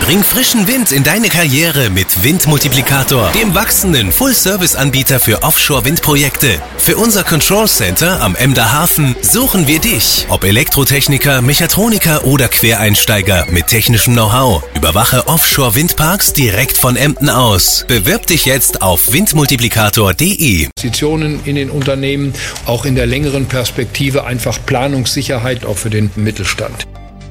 Bring frischen Wind in deine Karriere mit Windmultiplikator, dem wachsenden Full-Service-Anbieter für Offshore-Windprojekte. Für unser Control Center am Emder Hafen suchen wir dich. Ob Elektrotechniker, Mechatroniker oder Quereinsteiger mit technischem Know-how. Überwache Offshore-Windparks direkt von Emden aus. Bewirb dich jetzt auf windmultiplikator.de. Investitionen in den Unternehmen, auch in der längeren Perspektive einfach Planungssicherheit auch für den Mittelstand.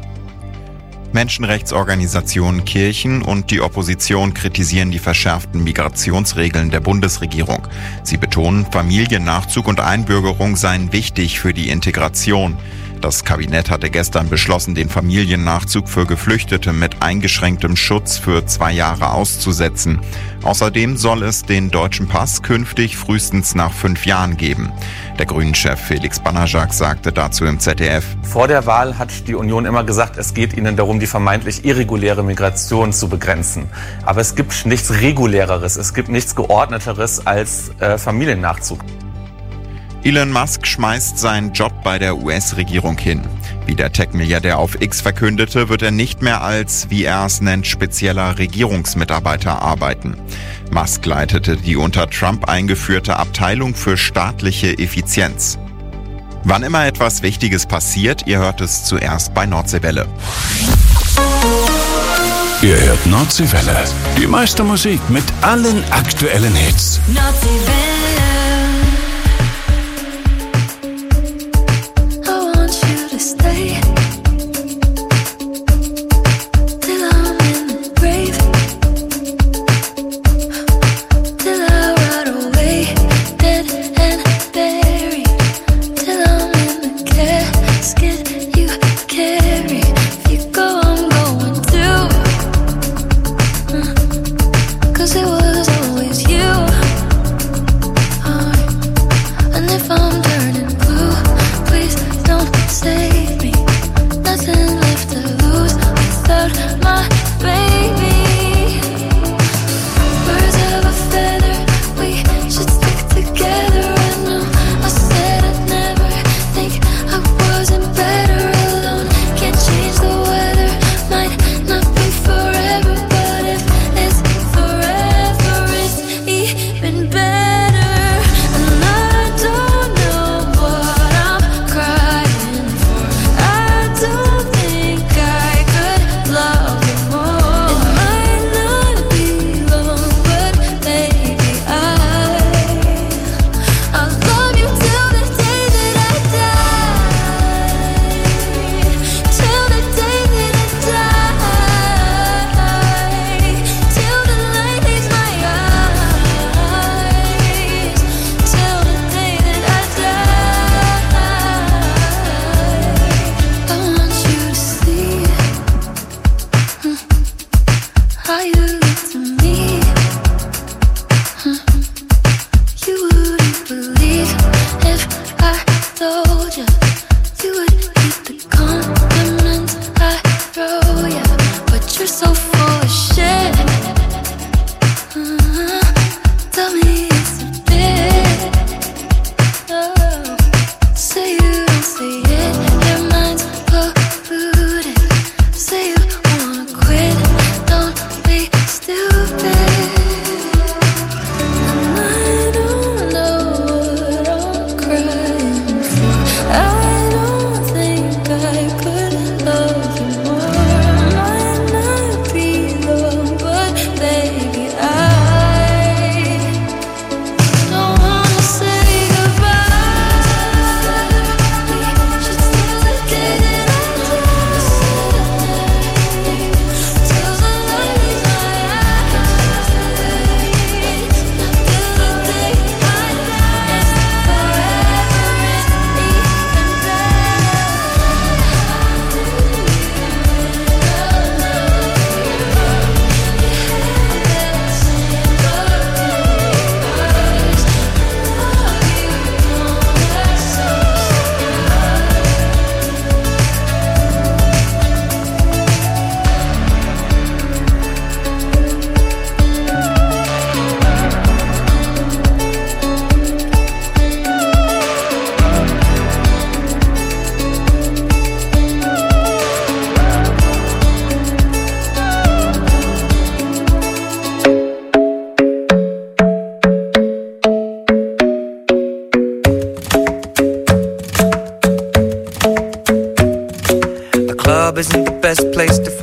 Menschenrechtsorganisationen, Kirchen und die Opposition kritisieren die verschärften Migrationsregeln der Bundesregierung. Sie betonen, Familiennachzug und Einbürgerung seien wichtig für die Integration. Das Kabinett hatte gestern beschlossen, den Familiennachzug für Geflüchtete mit eingeschränktem Schutz für 2 Jahre auszusetzen. Außerdem soll es den deutschen Pass künftig frühestens nach 5 Jahren geben. Der Grünen-Chef Felix Banajak sagte dazu im ZDF: Vor der Wahl hat die Union immer gesagt, es geht ihnen darum, die vermeintlich irreguläre Migration zu begrenzen. Aber es gibt nichts Reguläreres, es gibt nichts Geordneteres als Familiennachzug. Elon Musk schmeißt seinen Job bei der US-Regierung hin. Wie der Tech-Milliardär auf X verkündete, wird er nicht mehr als, wie er es nennt, spezieller Regierungsmitarbeiter arbeiten. Musk leitete die unter Trump eingeführte Abteilung für staatliche Effizienz. Wann immer etwas Wichtiges passiert, ihr hört es zuerst bei Nordseewelle. Ihr hört Nordseewelle. Die meiste Musik mit allen aktuellen Hits. Nordseewelle.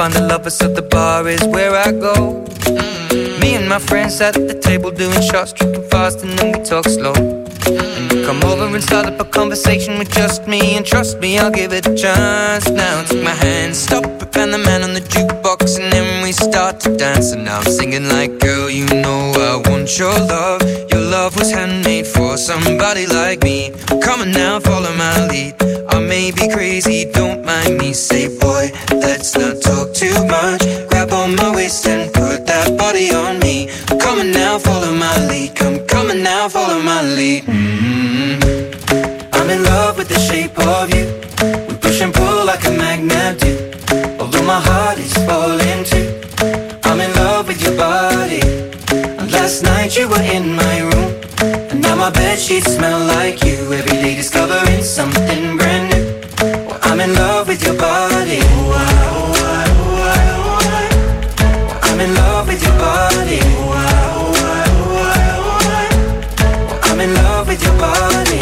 find the lovers, so the bar is where I go. Me and my friends sat at the table doing shots, tripping fast, and then we talk slow. And you come over and start up a conversation with just me, and trust me, I'll give it a chance. Now take my hand, stop it, and the man on the jukebox, and then we start to dance. And now I'm singing like, girl, you know I want your love. Your love was handmade for somebody like me. Come on now, follow my lead. I may be crazy, don't mind me. Say, boy, let's not talk too much. Grab on my waist and put that body on me. Come on now, follow my lead. Come on now, follow my lead. I'm in love with the shape of you. We push and pull like a magnet do. Although my heart is falling too. I'm in love with your body. And last night you were in my room, and now my bedsheets smell like you. Every day discovering something brand new. Well, I'm in love with your body. I'm in love with your body. I'm in love with your body.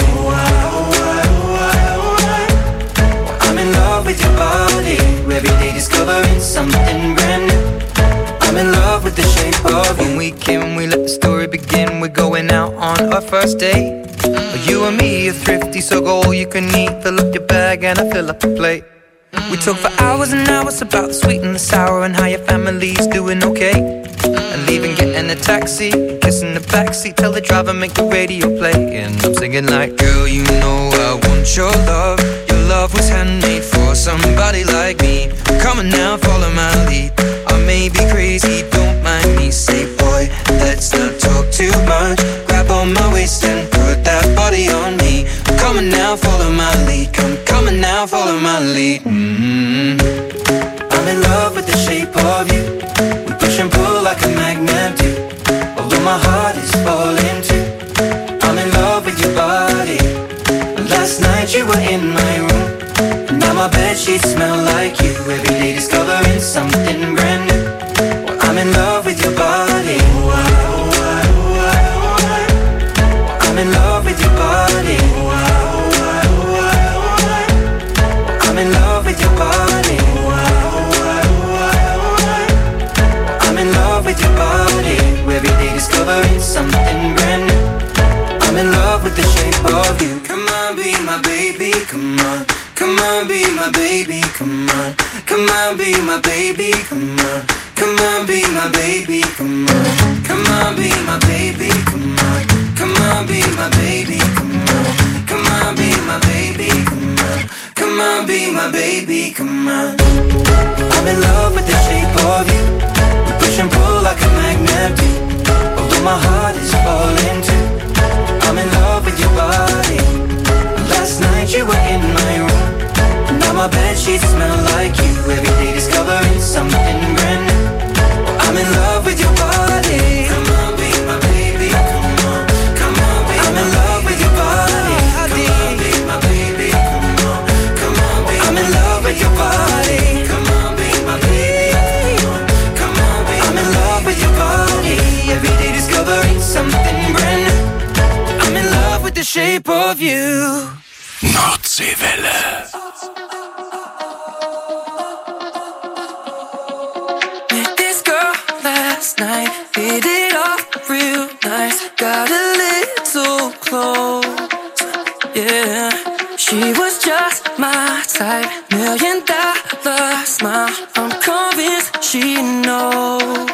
I'm in love with your body. Every day discovering something brand new. I'm in love with the shape of you. When we came, we let the story begin. We're going out on our first date. You and me are thrifty, so go all you can eat. Fill up your bag and I fill up the plate. We talk for hours and hours about the sweet and the sour, and how your family's doing okay. And leaving, getting a taxi, kissing the backseat, tell the driver make the radio play. And I'm singing like, girl, you know I want your love. Your love was handmade for somebody like me. Come on now, follow my lead. I may be crazy, don't mind me. Say, boy, let's not talk too much. Grab on my waist and put that body on me. Come on now, follow my lead. Come on now, follow my lead. I'm in love with the shape of you. We push and pull like a magnet do. Although my heart is falling too. I'm in love with your body. Last night you were in my room, and now my bedsheets smell like you. Every day discovering something brand new. Well, I'm in love with your body. I'm in love with your body. I'm in love with your body. I'm in love with your body. Every day discovering something brand new. I'm in love with the shape of you. Come on, be my baby, come on. Come on, be my baby, come on. Come on, be my baby, come on. Come on, be my baby, come on. Come on, be my baby, come on. Come on, be my baby, come on. Come on, be my baby, come on. Come on, be my baby, come on. I'm in love with the shape of you. We push and pull like a magnet do. Although my heart is falling too. I'm in love with your body. Last night you were in my room, now my bedsheets smell like you. Every day discovering something brand new. I'm in love with your body. Come on, be my baby, come on. Come on, be I'm in love with your body. Come on, be my baby, come on. Come on, be I'm in love with your body. Come on, be my baby, come on. Come on, be I'm in love with your body. Every day discovering something brand new. I'm in love with the shape of you. Nordseewelle. Met this girl last night, hit it off real nice. Got a little close, yeah. She was just my type, $1 million smile. I'm convinced she knows.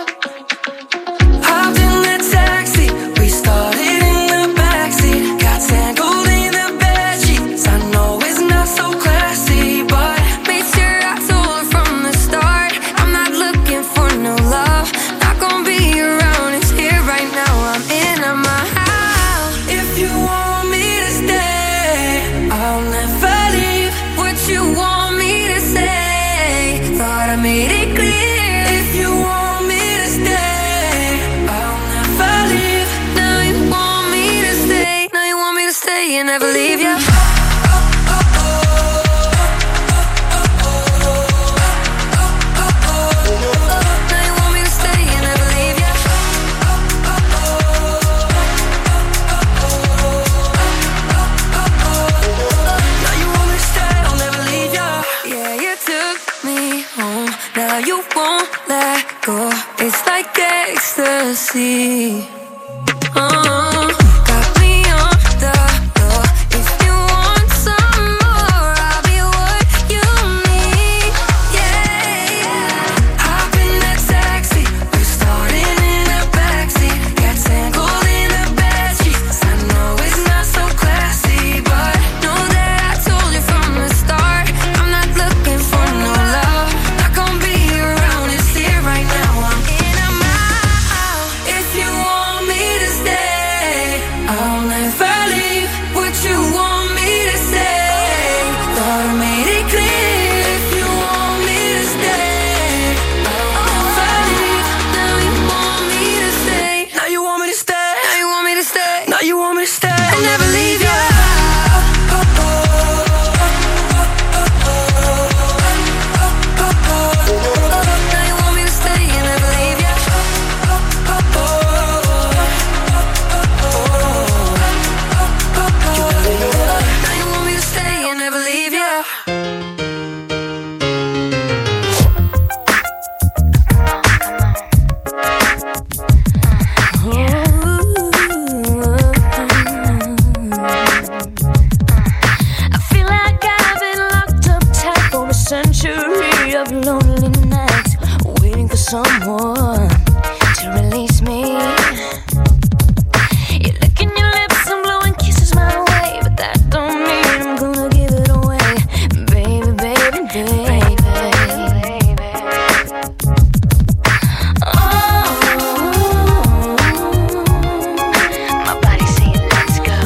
Hopped in the taxi, we started in the backseat. Got tangled in the bedsheets. I know it's not so classy, but made sure I told her from the start, I'm not looking for no love. Not gonna be around, it's here right now. I'm in my house. If you want me to stay, I'll never leave. What you want me to say, thought I made it clear. If you want me to stay, I'll never leave. Now you want me to stay. Now you want me to stay and never leave you. Now you want me to stay and never leave you. Now you want me to stay, I'll never leave you. Yeah, you took me home. Now how you won't let go. It's like ecstasy. Got me on the floor. If you want some more, I'll be what you need. Yeah. Hop in that taxi, we're starting in the backseat. Got tangled in the bedsheets. I know it's not so classy, but know that I told you from the start, I'm not looking for no love. Not gonna be around, it's here right now. I'm in, I'm out. If you want me to stay, I'll never leave. Would you want me to stay? Thought I made it clear. If you want me to stay, I'll never leave. Now you want me to stay. Now you want me to stay. Now you want me to stay. Now you want me to stay. I'll never leave you. Now you want me to stay and never leave you. Now you want me to stay and never leave you. I feel like I've been locked up tight for a century of lonely nights, waiting for someone to release me. You're licking your lips and blowing kisses my way, but that don't mean I'm gonna give it away, baby, baby, baby. My body's saying let's go,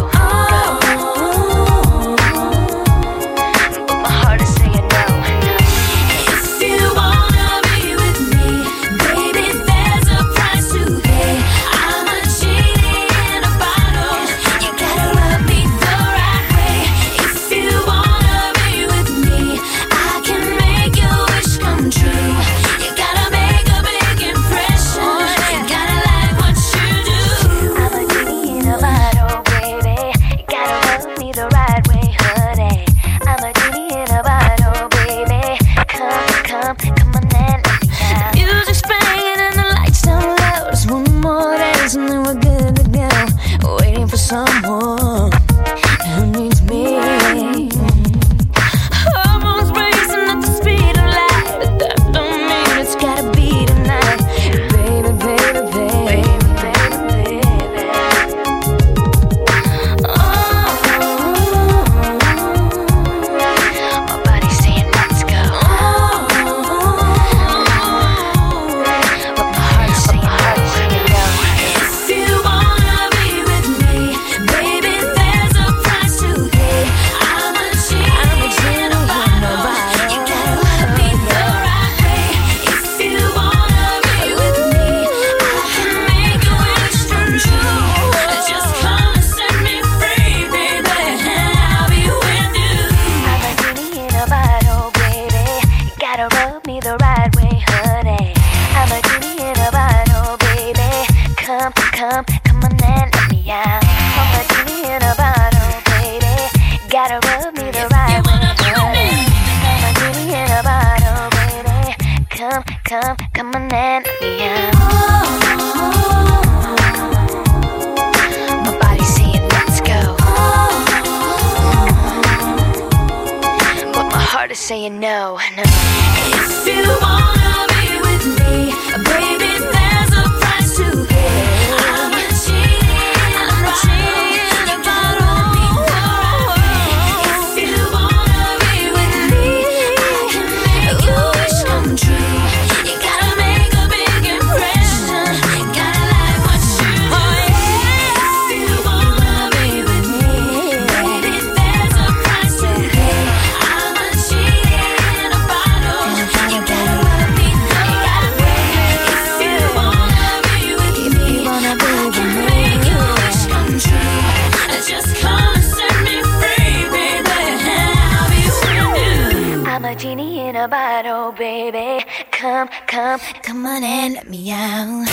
but my heart is saying no. If you wanna be with me, baby, there's a price to pay. I'm a genie in a bottle. You gotta love me the right way. If you wanna be with me, I can make your wish come true. You gotta make a big impression. You gotta like what you do. I'm a genie in a bottle, baby. You gotta love me the right way, honey. I'm a genie in a bottle, baby. Come on and let me out. Music's playing and the lights down low. Just one more dance and then we're good to go. Waiting for someone who needs me. Hormones racing at the speed of light, but that don't mean it's gotta be tonight, baby, baby, baby, baby, baby. My body's saying let's go, but my heart's saying no. If you wanna be with me, baby, there's a price to pay. I'm a genie in a bottle. You gotta love me the right way. If you wanna be with me, I can make a wish come true. Just come and set me free, baby, and I'll be with you. I'm a genie in a bottle, baby. You gotta rub me the right way, honey. I'm a genie in a bottle, baby. Come on and let me out. I'm a genie in a bottle, baby. Gotta rub me the right way, honey. I'm a genie in a bottle, baby. Come on and let me out. My body's saying let's go, but my heart is saying no. If you wanna be with me, baby, there's a price to pay. I'm a genie in a bottle. If you wanna be with me, I can make your wish come true. You gotta make a big impression. You gotta like what you do. If you wanna be with me, baby, there's a price to pay. I'm a genie in a bottle. You gotta love me the right way. If you wanna be with me, I can make your wish come true. Just come and set me free, baby, and I'll be with you. I'm a genie in a bottle, baby. Come on and let me out.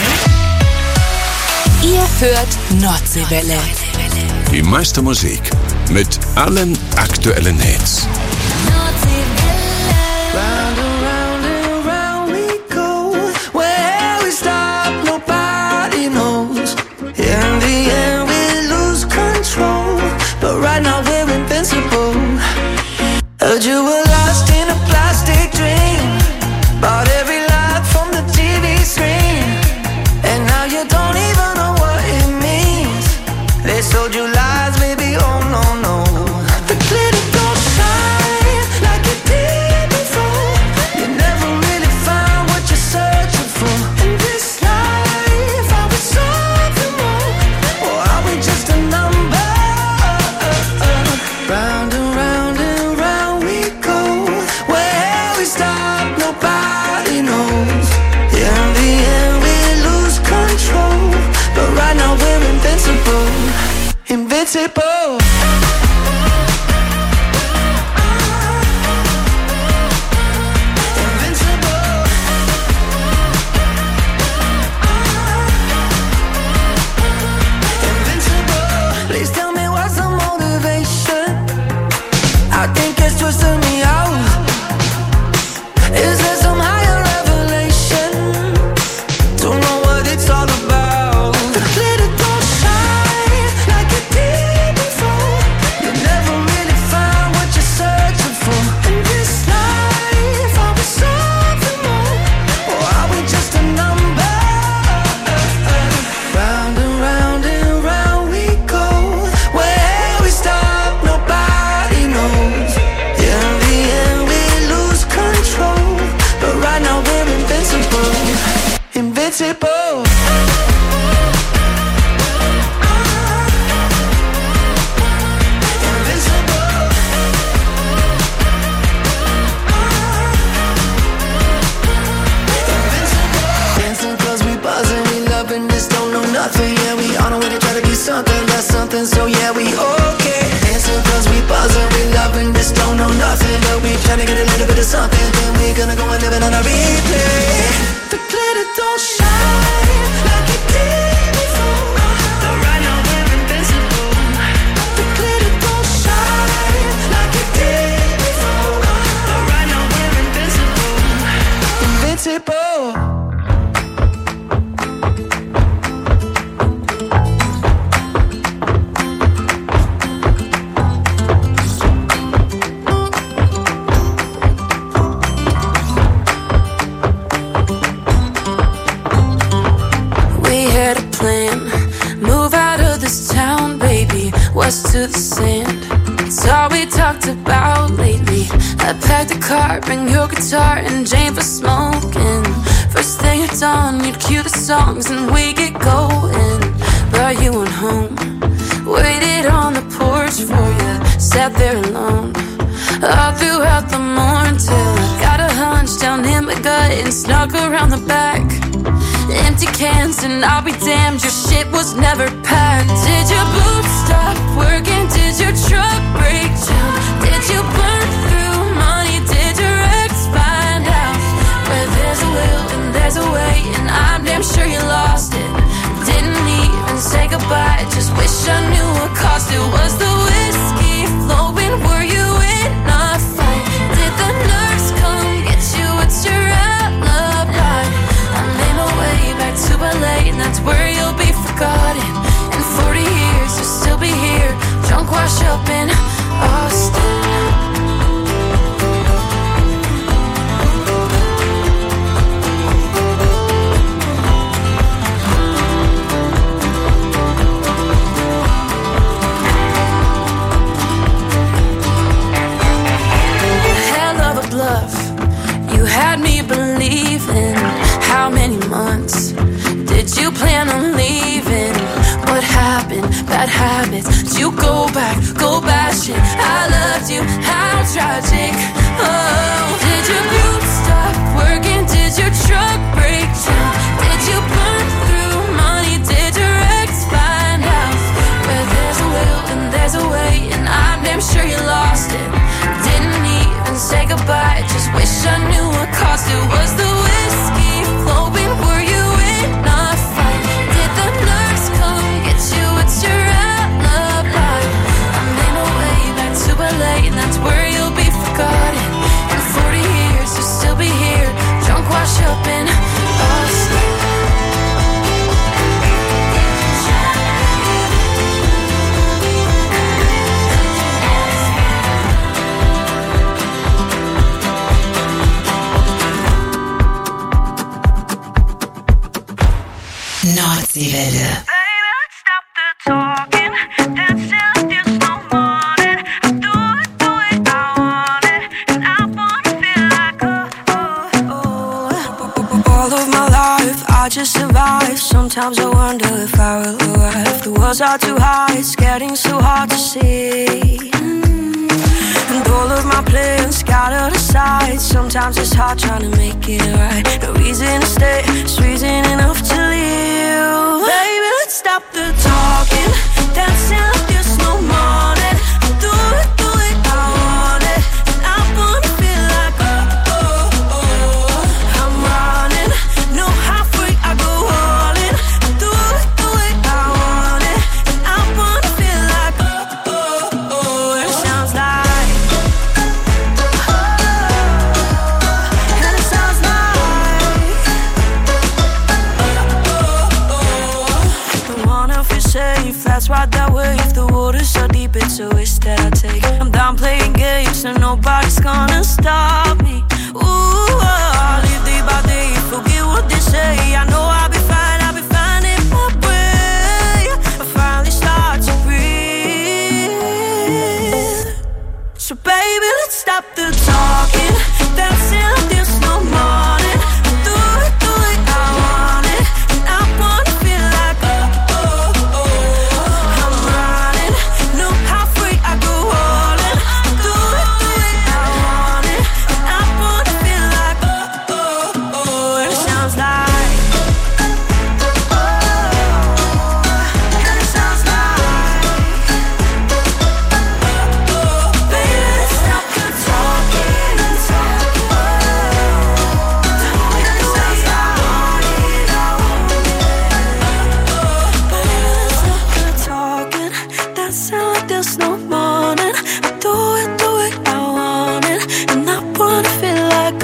Ihr hört Nordseewelle. Die meiste Musik mit allen aktuellen Hits. Nordseewelle. Round and round and round we Invincible. Please tell me what's the motivation. I think it's twisting me out. Is there some higher revelation? Don't know what it's all about. The glitter don't shine like it did before. You never really find what you're searching for. In this life, are we something more? Or are we just a number? Round and round and round we go. Where we stop, nobody knows. In the end, we lose control. But right now we're invincible. Invincible. Dancing 'cause we buzzing, we loving this, don't know nothing. Yeah, we on our way to try to be something, that's something. So yeah, we okay. Dancing 'cause we buzzing, we loving this, don't know nothing. But we trying to get a little bit of something. Then we gonna go and live it on a replay. The glitter don't shine like it did before. But right now we're invincible. The glitter don't shine like it did before. But right now we're invincible. Invincible. We had a plan, move out of this town, baby, west to the sand. It's all we talked about lately. I packed the car, bring your guitar and Jane for smoking. First thing at dawn, you'd cue the songs and we get going. But you went home, waited on the porch for you, sat there alone all throughout the morning till I got a hunch down in my gut and snuck around the back. Empty cans and I'll be damned, your shit was never packed. Did your boots stop working? Did your truck break down? Did you burn through money? Did your ex find out? Where there's a will and there's a way, and I'm damn sure you lost it. Didn't even say goodbye, just wish I knew what cost it. Was the whiskey flowing? Were you in a fight? Did the nurse come get you? What's your alibi? I made my way back to LA, and that's where you'll be forgotten. In 40 years, you'll still be here, drunk, wash up in Austin. Hell of a bluff, you had me believing. How many months did you plan on leaving? What happened? Bad habits. Did you go back, go bashing? I loved you, how tragic. Oh, did your boots stop working? Did your truck break down? Did you burn through money? Did your ex find out? Where there's a will and there's a way, and I'm damn sure you lost it. Didn't even say goodbye, just wish I knew what cost it. Was the whiskey flowing? Were you in a fight? Did the nurse come get you? What's your alibi? I made my way back to LA, and that's where you'll be forgotten. In 40 years, you'll still be here, drunk, wash up in Austin. Nordseewelle. All of my life, I just survive. Sometimes I wonder if I will arrive. The walls are too high, it's getting so hard to see. And all of my plans scattered aside. Sometimes it's hard trying to make it right. No reason to stay, it's reason enough to leave. Baby, let's stop the talking, dancing like this. ride that way if the water's so deep. It's a risk that I take. I'm down playing games, so nobody's gonna stop me. Ooh, I'll live day by day, forget what they say. I know I'll be fine in my way. I finally start to breathe. So baby, let's stop the talking, dancing like there's no morning. Do it, I want it, and I wanna feel like I'm running. Know how free I go all in. Do it, I want it, and I wanna feel like and it sounds like and it sounds like baby, let's stop the talking, and it sounds talking, that sound like there's no morning. I do it, I want it, and I wanna feel like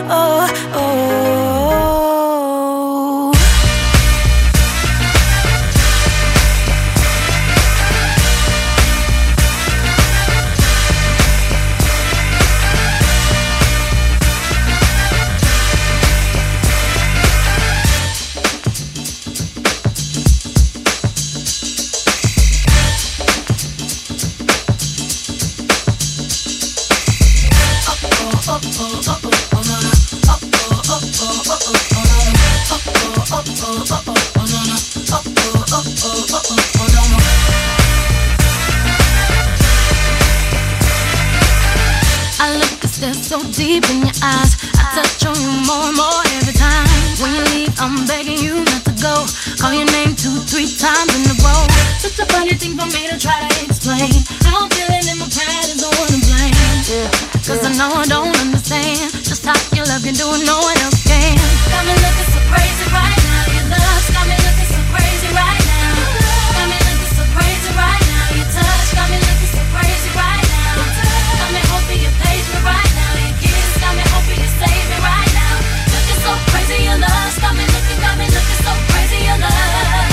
I look cause they're so deep in your eyes. I touch on you more and more every time. When you leave, I'm begging you not to go. Call your name 2-3 times in a row. Such a funny thing for me to try to explain. How I'm feeling in my pride is the one to blame. Yeah. Cause I know I don't understand just how your love can do it, no one else can. Got me looking so crazy right now. Your love's got me looking so crazy right now. Got me looking so crazy right now. Your touch got me looking so crazy right now. Got me hoping you page me right now. Your kiss got me hoping you save me right now. Looking so crazy, your love's got me looking so crazy, your love.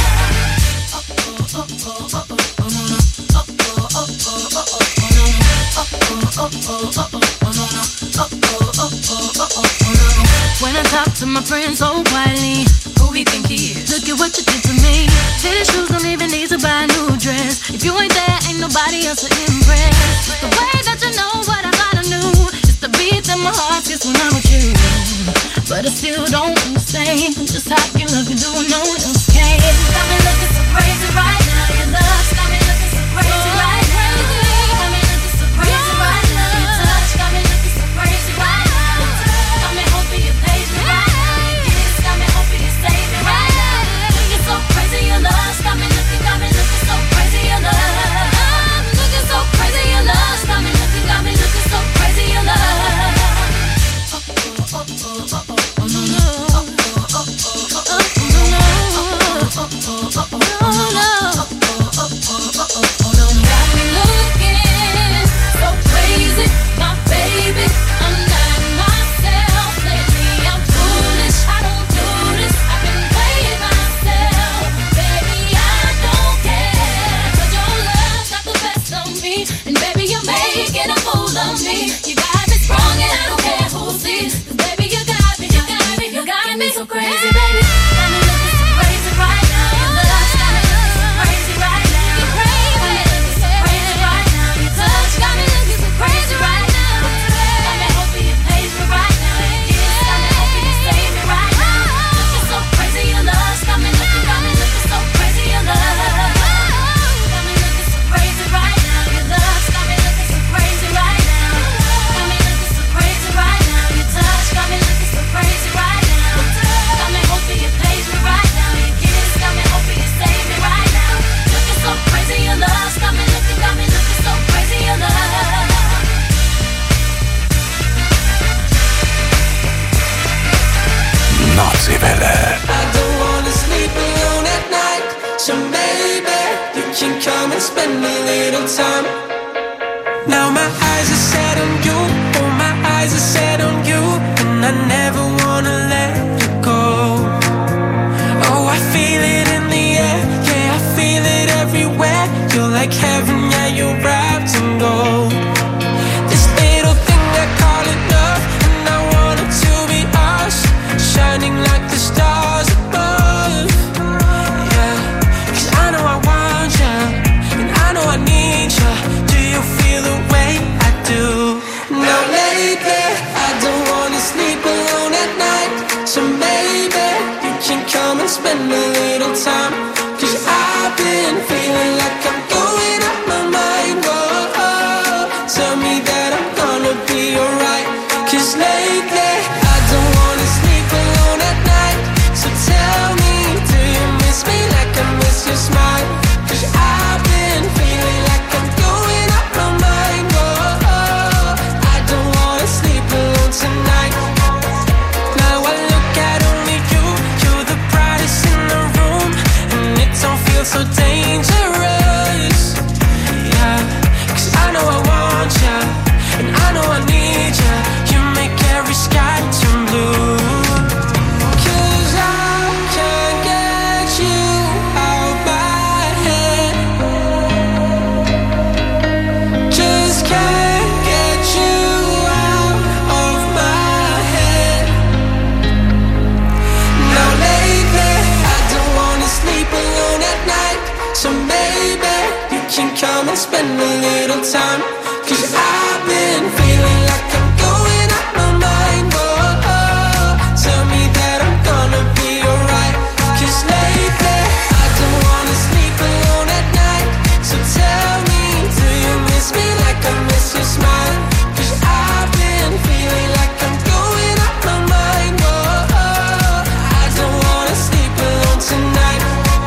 When I talk to my friends so quietly, who he think he is? Look at what you did to me. Fitted shoes don't even need to buy a new dress. If you ain't there, ain't nobody else to impress. It's the way that you know what I thought I knew. It's the beat that my heart gets when I'm with you. But I still don't understand just how your love can do it, no one else can. Got me looking so crazy right now. Your love's got me looking so crazy right now. Got me looking so crazy right now. Your touch got me looking so crazy right now. Got me hoping you page me right now. Your kiss got me hoping you save me right now. Looking so crazy, your love's got me looking so crazy, your love. I'm looking so crazy, your love's got me looking so crazy, your love. And baby, you're making a fool of me. You got me strong and I don't care who sees. 'Cause baby, you got me so crazy, baby. Got me looking so crazy right now. Your love's got me looking so crazy right now. You're crazy. Got me looking so crazy right now. Your touch got me looking so crazy right now. Got me hoping you page me right now. Your kiss got me hoping you save me right now. Looking so crazy, your love's got me looking so crazy, your love. Got me looking so crazy right now. Your love's got me looking so crazy right now. Got me looking so crazy right now. Your touch got me looking so crazy right now. Got me hoping you page me right now. Your kiss got me hoping you save me right now. Looking so crazy, your love's got me looking so crazy, your love. Nazi-Welle. I don't wanna sleep alone at night, so maybe you can come and spend a little time. Now my eyes are set on you, oh my eyes are set on you, and I never wanna let you go. Oh, I feel it in the air, yeah, I feel it everywhere. spend a little time. 'Cause I've been feeling like I'm going out my mind. Whoa, tell me that I'm gonna be alright. 'Cause lately I don't wanna sleep alone at night. So tell me, do you miss me like I miss your smile? 'Cause I've been feeling like I'm going out my mind. Whoa, I don't wanna sleep alone tonight. Now I look at only you, you're the brightest in the room, and it don't feel so dangerous. Yeah, 'cause I know I want ya, and I know I need ya. You make every sky turn blue. 'Cause I can't get you out my head. Just can't get you out of my head. Now lately I don't wanna sleep alone at night. So maybe you can come and spend a little time. 'Cause I've been feeling like I'm going out my mind. Whoa, tell me that I'm gonna be alright. 'Cause lately I don't wanna sleep alone at night. So tell me, do you miss me like I miss your smile? 'Cause I've been feeling like I'm going out my mind. Whoa, I don't wanna sleep alone tonight.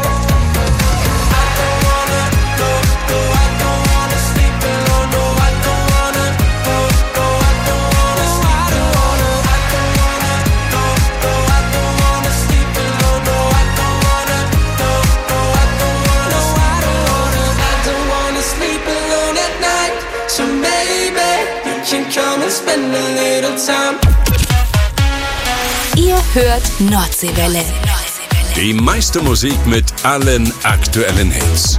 I don't wanna, no, no, I don't wanna sleep alone. No, I don't wanna, no, no, I don't wanna, I don't wanna, I don't wanna, no, no, I don't wanna sleep alone. No, I don't wanna, no, no, I don't wanna, I don't wanna, I don't wanna sleep alone at night. So maybe you can come and spend a little time. Ihr hört Nordseewelle. Die meiste Musik mit allen aktuellen Hits.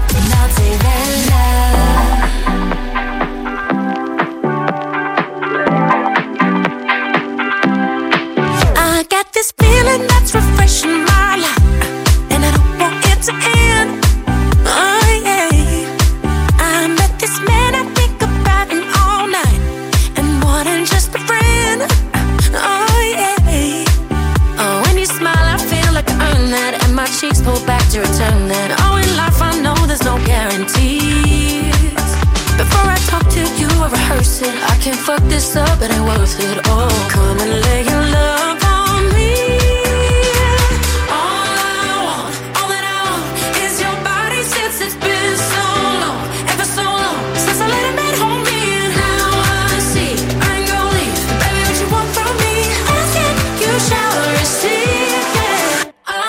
I got this feeling that's refreshing my life, and I don't want it to end. Oh yeah, I met this man, I think about him all night, and more than just a friend. Oh yeah, oh when you smile I feel like I earned that, and my cheeks pull back to return that. Oh in life I know there's no guarantees. Before I talk to you or rehearse it, I can't fuck this up, it ain't worth it. Oh, come and lay your love on me. All that I want is your body since it's been so long, ever so long, since I let him at home me. And now I see, I ain't gon' leave, baby, what you want from me? Ask it, you shall receive, yeah.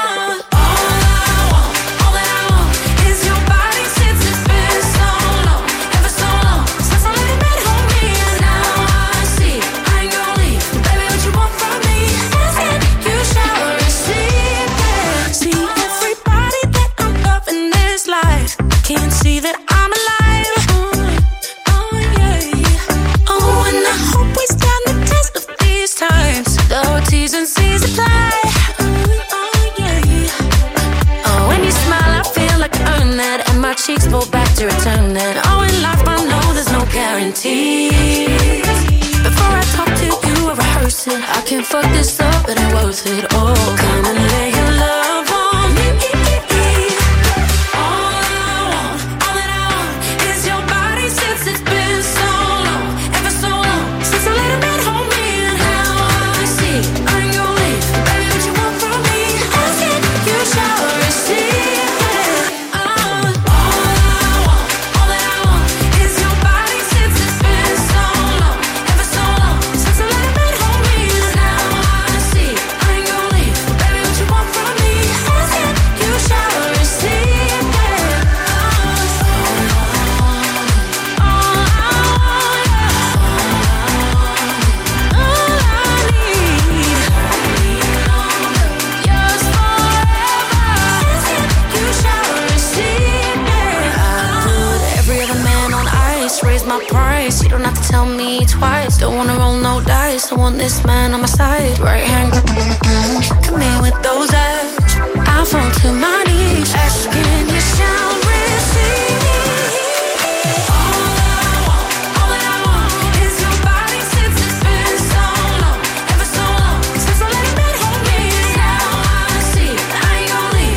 All that I want is your body since it's been so long, ever so long, since I let him at home me. And now I see, I ain't gon' leave, baby, what you want from me? Ask it, you shall receive, yeah. See everybody that I'm loving this life, can't see that I'm alive. Oh yeah. Oh, and I hope we stand the test of these times. The T's and C's apply. Oh yeah. Oh, when you smile I feel like I earned that, and my cheeks pull back to return that. Oh, in life I know there's no guarantees. Before I talk to you or rehearse it, I can't fuck this up, it ain't worth it. Oh, come and lay your love on me. All that I want is your body since it's been so long, ever so long, since I let him at home me. And now I see, I ain't gon' leave, baby, what you want from me? Ask it, you shall receive, yeah. All that I want is your body since it's been so long, ever so long, since I let him at home me. And now I see, I ain't gon' leave, baby, what you want from me? Ask it, you shall receive, yeah. Raise my price, you don't have to tell me twice. Don't wanna roll no dice, I want this man on my side. Right hand, come in with those abs. I fall to my knees, asking you shall receive. All that I want is your body since it's been so long, ever so long, since I let him at home me. Now I see, I ain't gon' leave.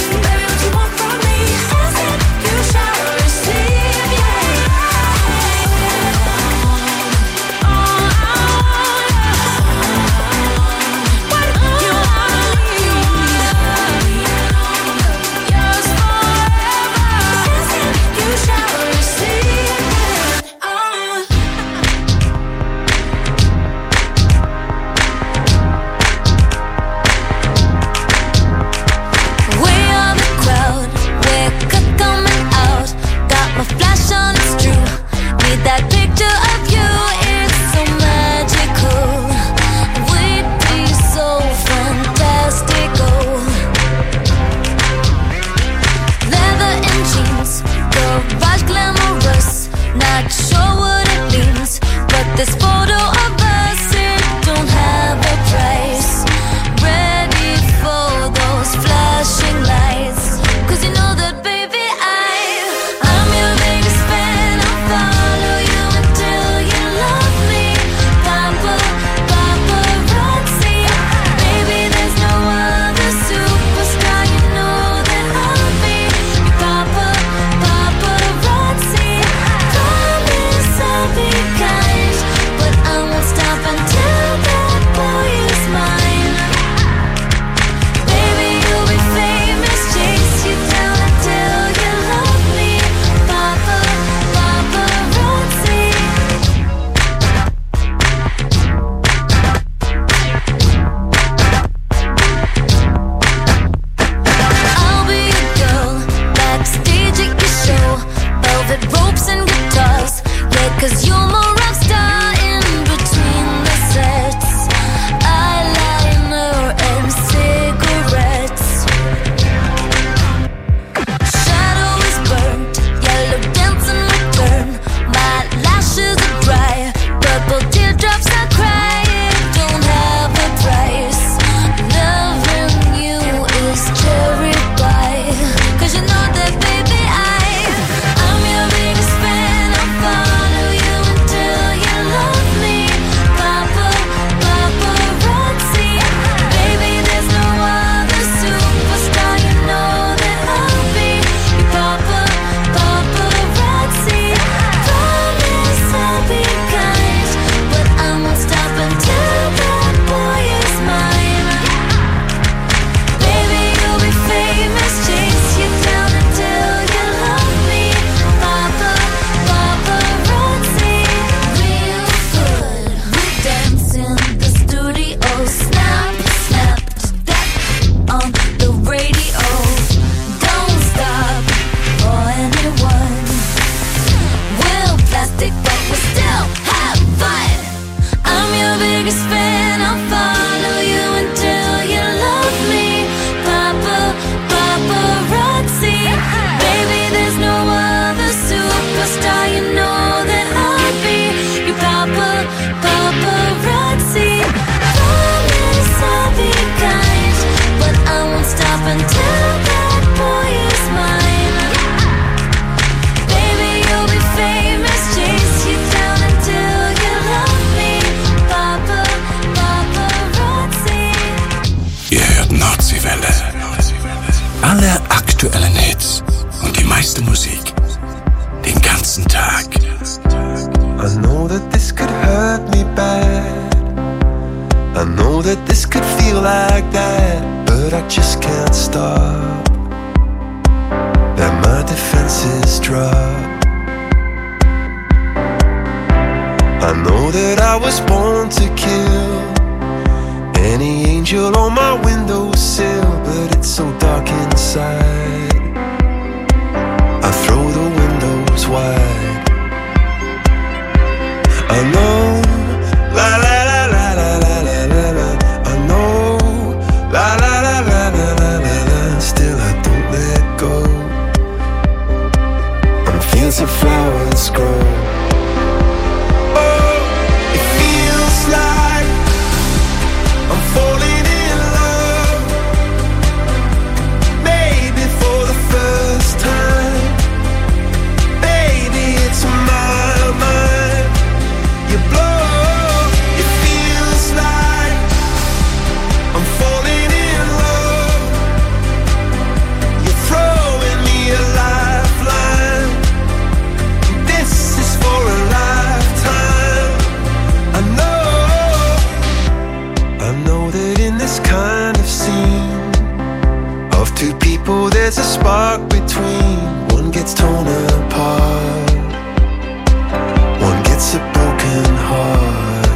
Two people, there's a spark between. One gets torn apart, one gets a broken heart.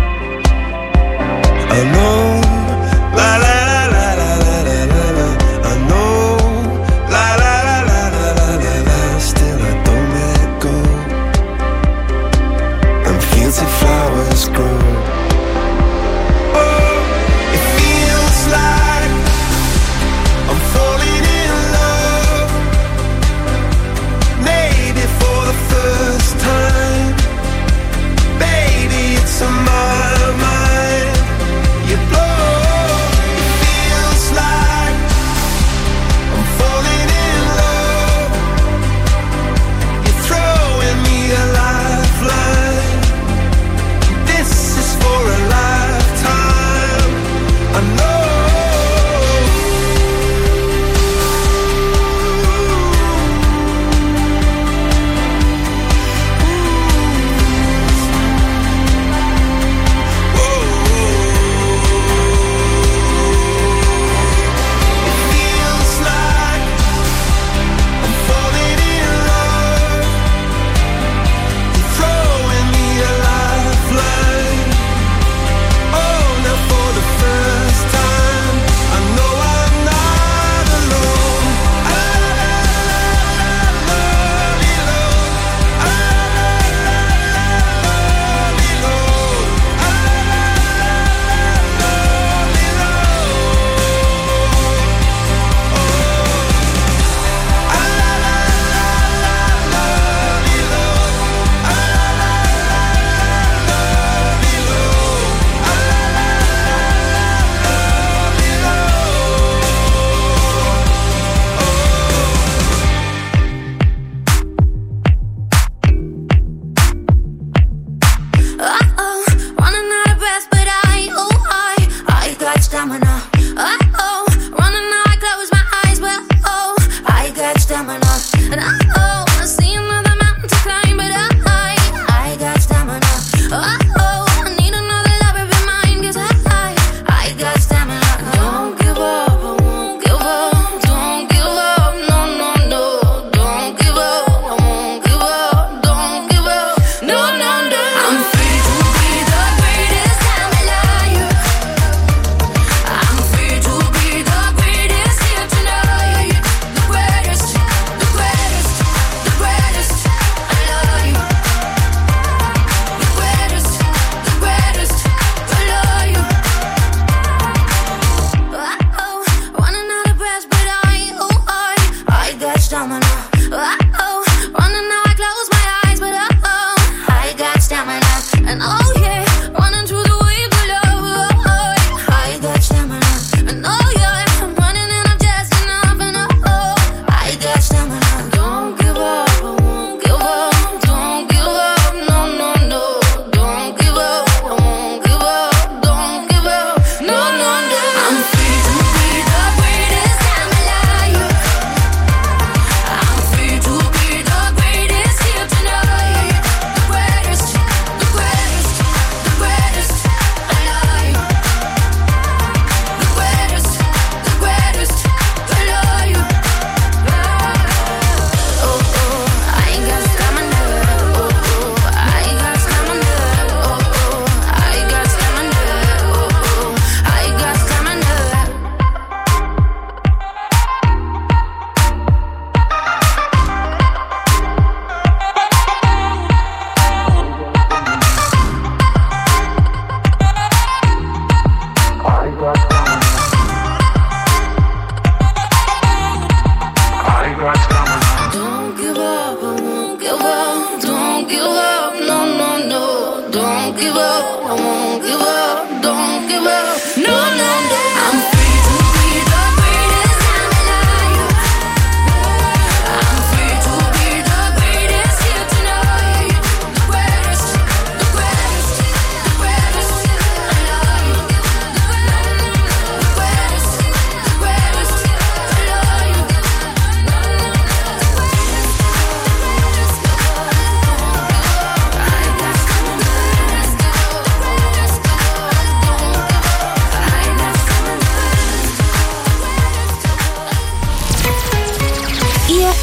I know, la la la la la la la la. I know, la la la la la la la la. Still I don't let go. And fields of flowers grow. Oh, it feels like I'm falling in love, maybe for the first time.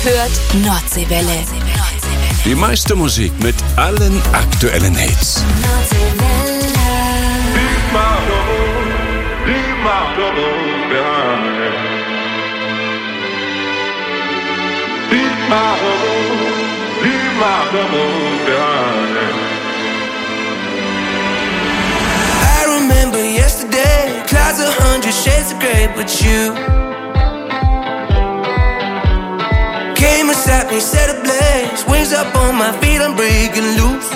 hört Nordseewelle. Die meiste Musik mit allen aktuellen Hits. I remember yesterday, clouds 100 shades of grey, but you came and sat me, set ablaze, wings up on my feet, I'm breaking loose.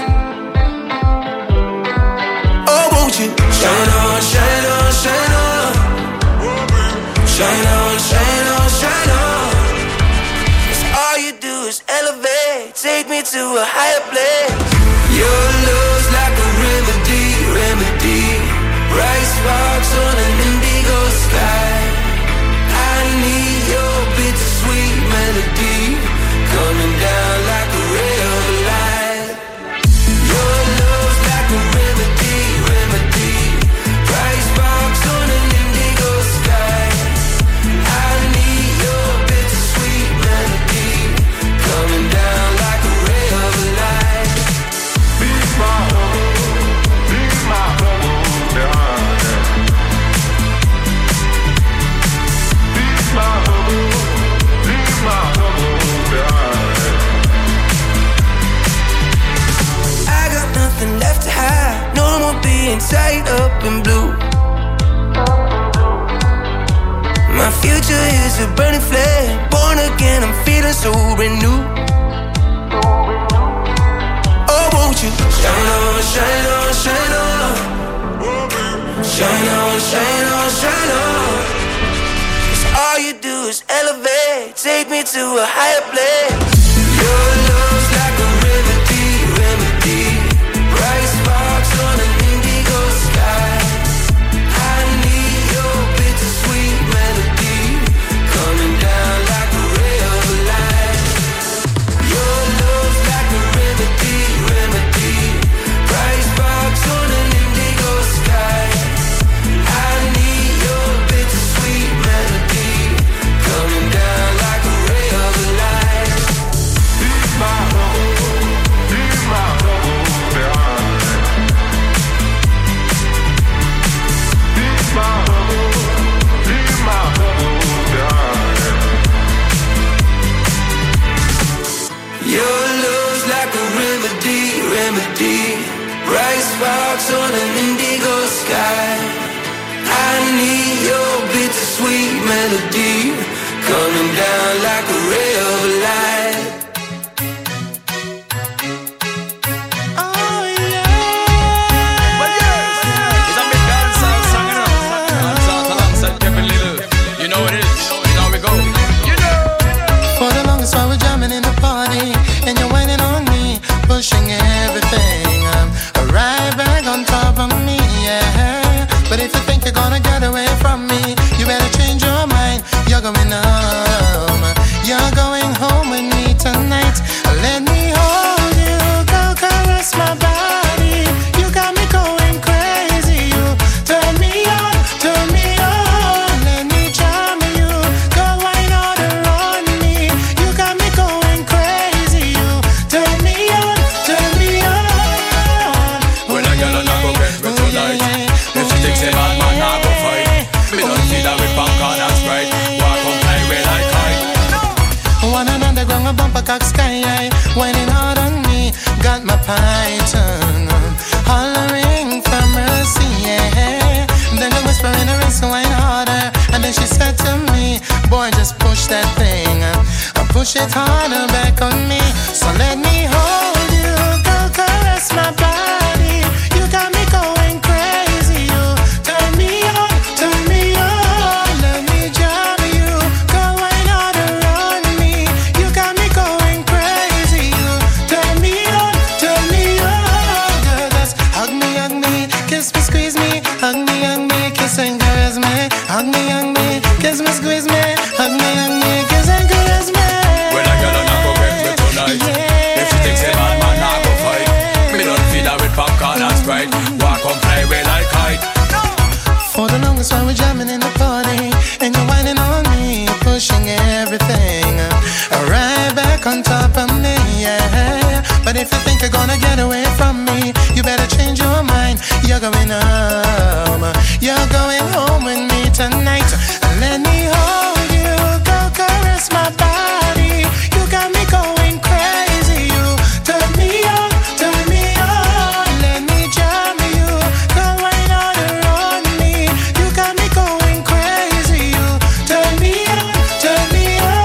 Oh, won't you shine on, shine on, shine on, shine on, shine on, shine on. 'Cause all you do is elevate, take me to a higher place. Your love's like a remedy, remedy. Bright sparks on an indigo sky. I need your bittersweet melody coming down like a ray of light. Your love's like a remedy, remedy. Bright sparks on an indigo sky. I need your bittersweet melody coming down like a ray of light. Be my home, be my home, yeah. Be my home, be my home, yeah. I got nothing left to hide, no more being tied up in blue. My future is a burning flame, born again, I'm feeling so renewed. Oh, won't you shine on, shine on, shine on, shine on, shine on, shine on. 'Cause all you do is elevate, take me to a higher place. Your love's like a remedy, remedy. Bright sparks on an indigo sky. I need your bittersweet melody coming down like a ray of light. Your love's like a remedy, remedy. Bright sparks on an indigo sky. I need your bittersweet melody coming down like a ray of light. Be my home, be my home, yeah. Be my home, be my home, yeah. Your love's like a remedy, remedy. Bright sparks on an indigo sky. I need your bittersweet melody coming down like a ray of light. Oh yeah. It's a big dancehall song, you know. Dancehall alongside Kevin Little. You know what it is. You know we go. You know. For the longest while we're jamming in the party, and you're whining on me, pushing everything right back on top of me, yeah. But if you think you're gonna get away from me, you better change your mind. You're going home. You're going home with me tonight. Let me hold you, go caress my body. You got me going crazy. You turn me on, turn me on. Let me charm you, go wine all around me. You got me going crazy. You turn me on, turn me on. When I get on, I go get with tonight. If she thinks a bad man, I go fight. Me don't see that with popcorn and Sprite. Walk on play with like kite. One another ground a bumper cock sky high, whining hard on me, got my python hollering for mercy, yeah. Then the whisper in her ear, so wine harder, and then she said to me, boy, just push that thing, push it harder back on me. So let me hold you, go caress my body. You got me going crazy. You turn me on, turn me on. Let me jam you, go wine all around me. You got me going crazy. You turn me on, turn me on. Girl, just hug me, kiss me, squeeze me, hug me, kiss and caress me, hug me, kiss me, squeeze me, hug me, kiss and caress me. When I get on, I go get with tonight. If she you're gonna get away from me. You better change your mind. You're going home. You're going home with me tonight. Let me hold you, go caress my body. You got me going crazy. You turn me on, turn me on. Let me jam you, go right out around me. You got me going crazy. You turn me on, turn me on.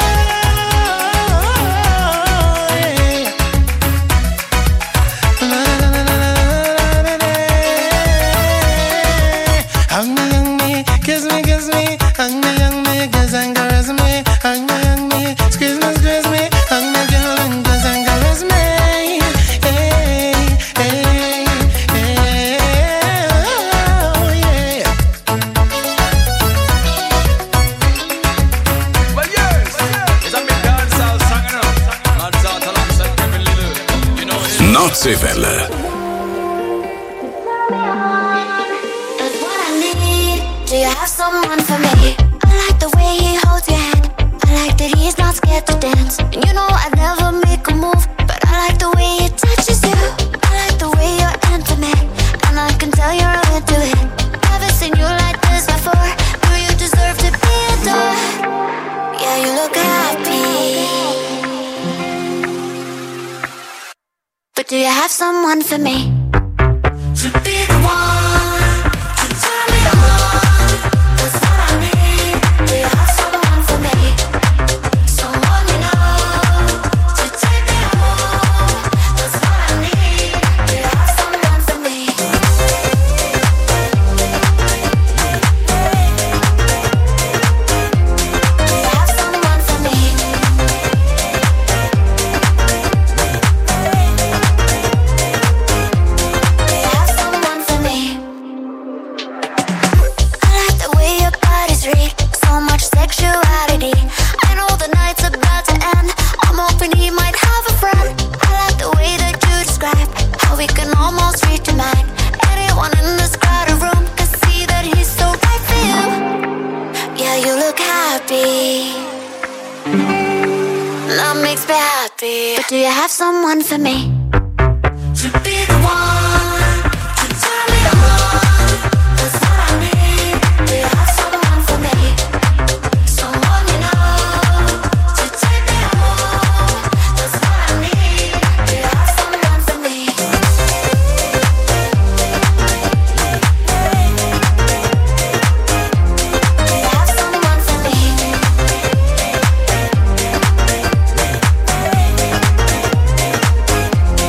Hug me, kiss me, kiss me. Hug me, kiss and caress me. Hug me, squeeze me. Hug me, girl, and kiss and caress me. Hey, hey, hey, oh, yeah. Well, yes, it's a big dancehall song, you know. Mad South alongside Kevin Little. You know it. Nordseewelle. That's what I need. Do you have someone for me? I like the way he holds your hand. I like that he's not scared to dance. And you know I'd never make a move, but I like the way he touches you. I like the way you're intimate, and I can tell you're into it. Never seen you like this before. Do you deserve to be adored? Yeah, you look happy. But do you have someone for me? To be the one to turn me on. That's what I need. Do you have someone for me? Someone you know to take me home. That's what I need. Do you have someone for me? Do you have someone for me? So much sexuality. I know the night's about to end. I'm hoping he might have a friend. I like the way that you describe how we can almost read your mind. Anyone in this crowded room can see that he's so right for you. Yeah, you look happy. That makes me happy. But do you have someone for me? To be the one to turn me on. That's what I need. Do you have someone for me? Someone you know to take me home. That's what I need. Do you have someone for me? Do you have someone for me? Do you have someone for me?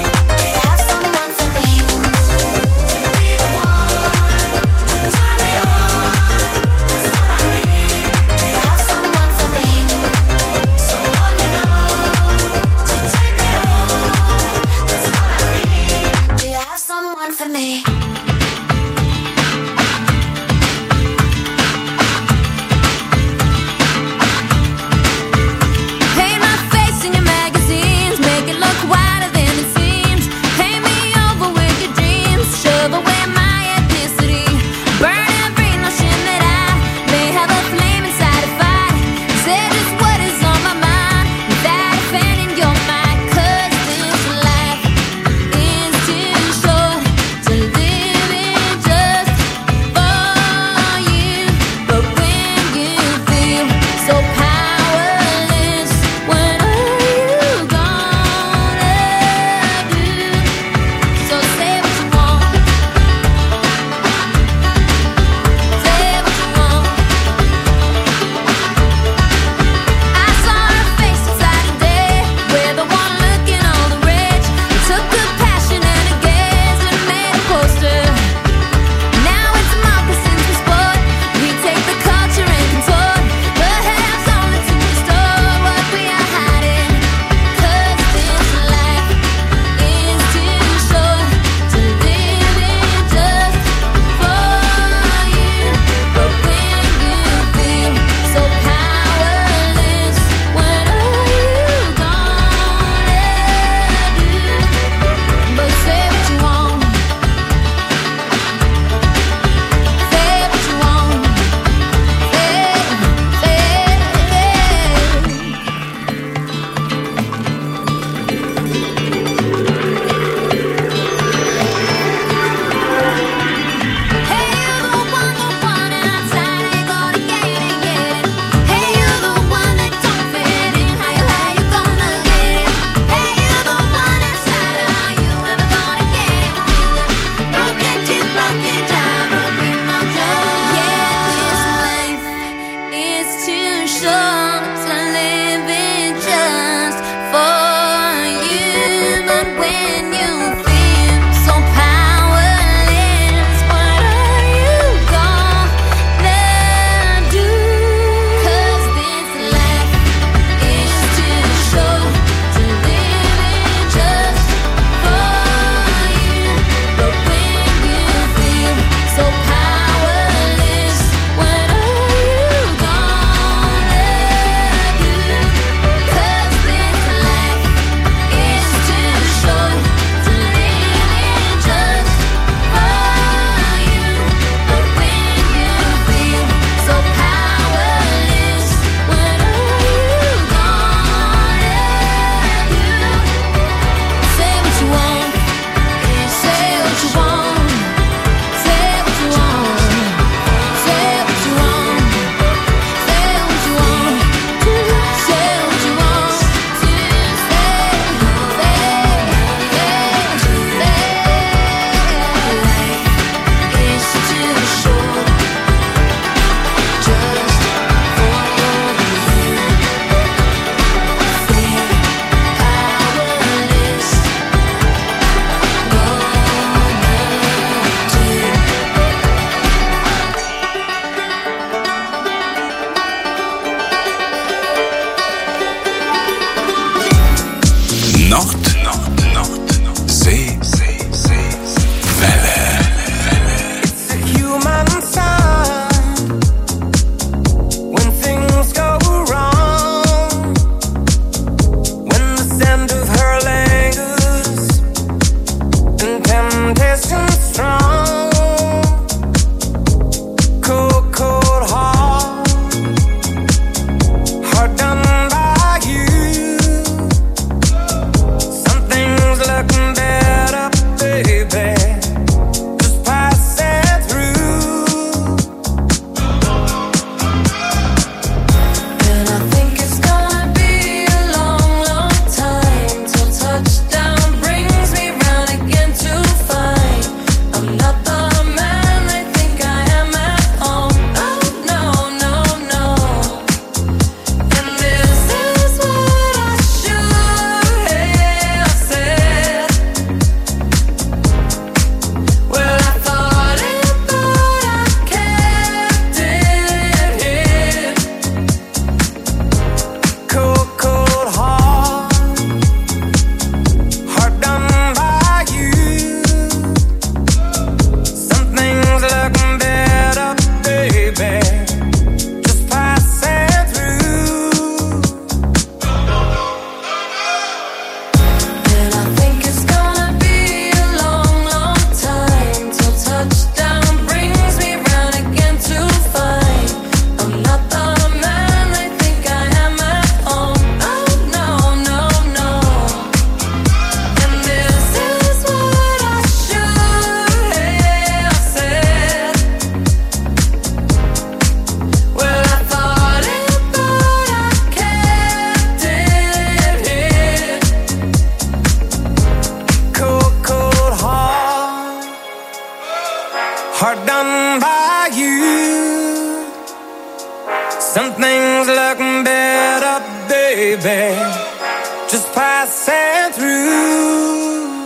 baby, just passing through.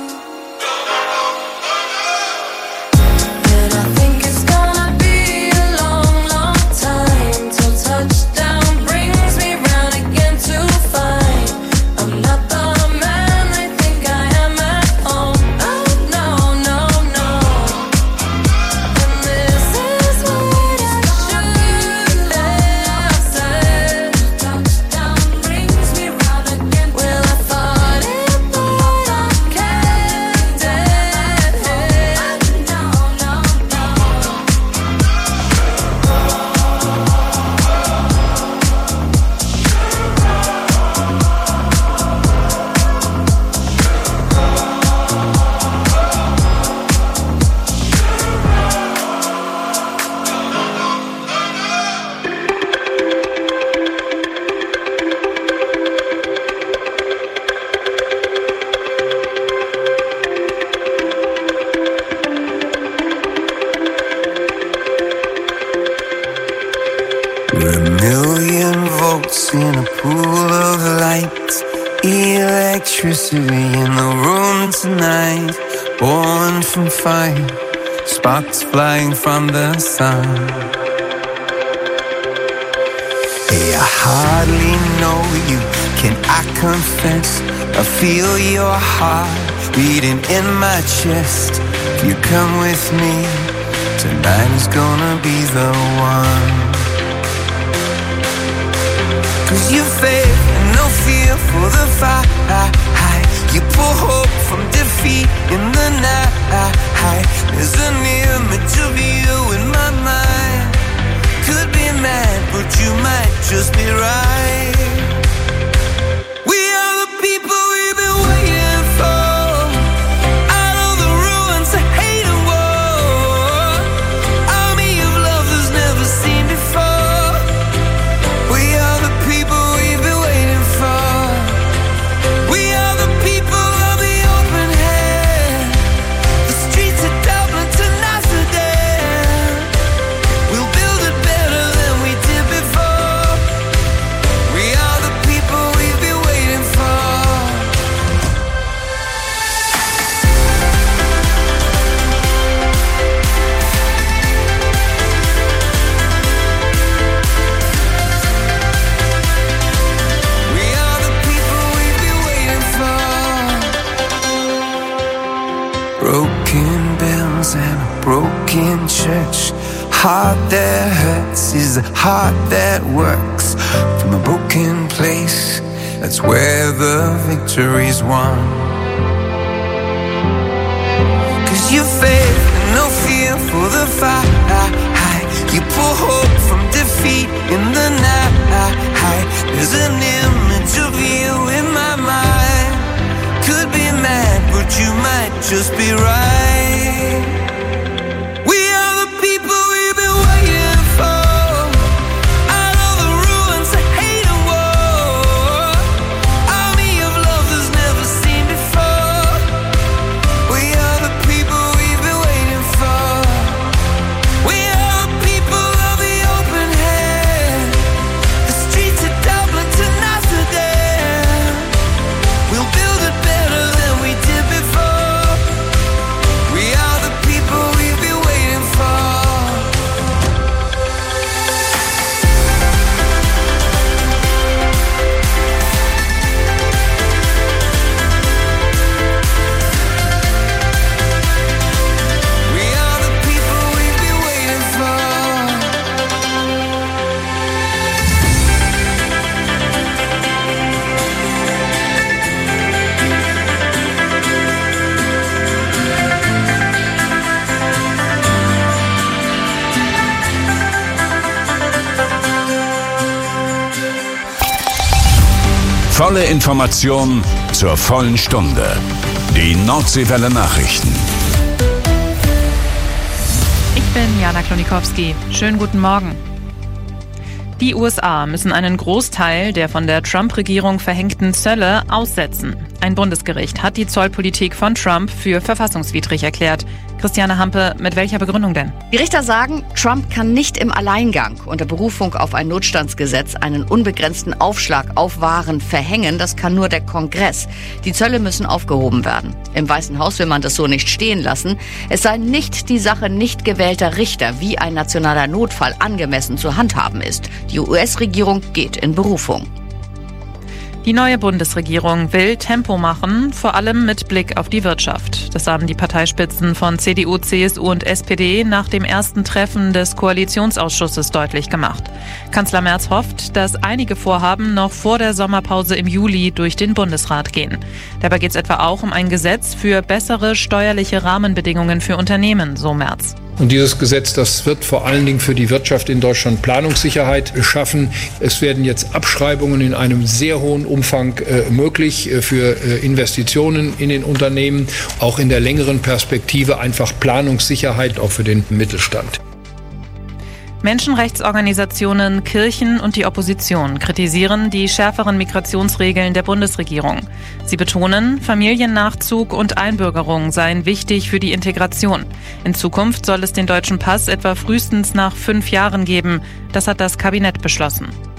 And I think it's gonna be a long, long time till touchdown brings me round again to find I'm not the man they think I am at home. Oh no, no, no. And this is what I should have said. Touchdown brings me round again. Well, I thought it, but I can't. No, no, no. We're a million volts in a pool of light. Electricity in the room tonight. Born from fire, sparks flying from the sun. Hey, I hardly know you, can I confess? I feel your heart beating in my chest. If you come with me, tonight is gonna be the one. 'Cause you faith and no fear for the fight. You pull hope from defeat in the night. There's an image of you in my mind. Could be mad, but you might just be right. We are the people we've been waiting for. Out of the ruins of hate and war. Army of love that's never seen before. We are the people we've been waiting for. We are the people of the open hand. The streets of Dublin to Amsterdam. We'll build it better than we did before. We are the people we've been waiting for. We are the people we've been waiting for. Broken bells and a broken church. Heart that hurts is a heart that works. From a broken place, that's where the victory's won. 'Cause you faith and no fear for the fight. You pull hope from defeat in the night. There's an image of you in my mind. Could be mad, but you might just be right. We are the people we've been waiting for. Out of the ruins of hate and war. Army of love that's never seen before. We are the people we've been waiting for. We are the people of the open hand. The streets of Dublin to Amsterdam. We'll build it better than we did before. We are the people we've been waiting for. We are the people we've been waiting for. Volle Information zur vollen Stunde. Die Nordseewelle Nachrichten. Ich bin Jana Klonikowski. Schönen guten Morgen. Die USA müssen einen Großteil der von der Trump-Regierung verhängten Zölle aussetzen. Ein Bundesgericht hat die Zollpolitik von Trump für verfassungswidrig erklärt. Christiane Hampe, mit welcher Begründung denn? Die Richter sagen, Trump kann nicht im Alleingang unter Berufung auf ein Notstandsgesetz einen unbegrenzten Aufschlag auf Waren verhängen. Das kann nur der Kongress. Die Zölle müssen aufgehoben werden. Im Weißen Haus will man das so nicht stehen lassen. Es sei nicht die Sache nicht gewählter Richter, wie ein nationaler Notfall angemessen zu handhaben ist. Die US-Regierung geht in Berufung. Die neue Bundesregierung will Tempo machen, vor allem mit Blick auf die Wirtschaft. Das haben die Parteispitzen von CDU, CSU und SPD nach dem ersten Treffen des Koalitionsausschusses deutlich gemacht. Kanzler Merz hofft, dass einige Vorhaben noch vor der Sommerpause im Juli durch den Bundesrat gehen. Dabei geht es etwa auch um ein Gesetz für bessere steuerliche Rahmenbedingungen für Unternehmen, so Merz. Und dieses Gesetz, das wird vor allen Dingen für die Wirtschaft in Deutschland Planungssicherheit schaffen. Es werden jetzt Abschreibungen in einem sehr hohen Umfang möglich für Investitionen in den Unternehmen, auch in der längeren Perspektive einfach Planungssicherheit auch für den Mittelstand. Menschenrechtsorganisationen, Kirchen und die Opposition kritisieren die schärferen Migrationsregeln der Bundesregierung. Sie betonen, Familiennachzug und Einbürgerung seien wichtig für die Integration. In Zukunft soll es den deutschen Pass etwa frühestens nach 5 Jahren geben. Das hat das Kabinett beschlossen.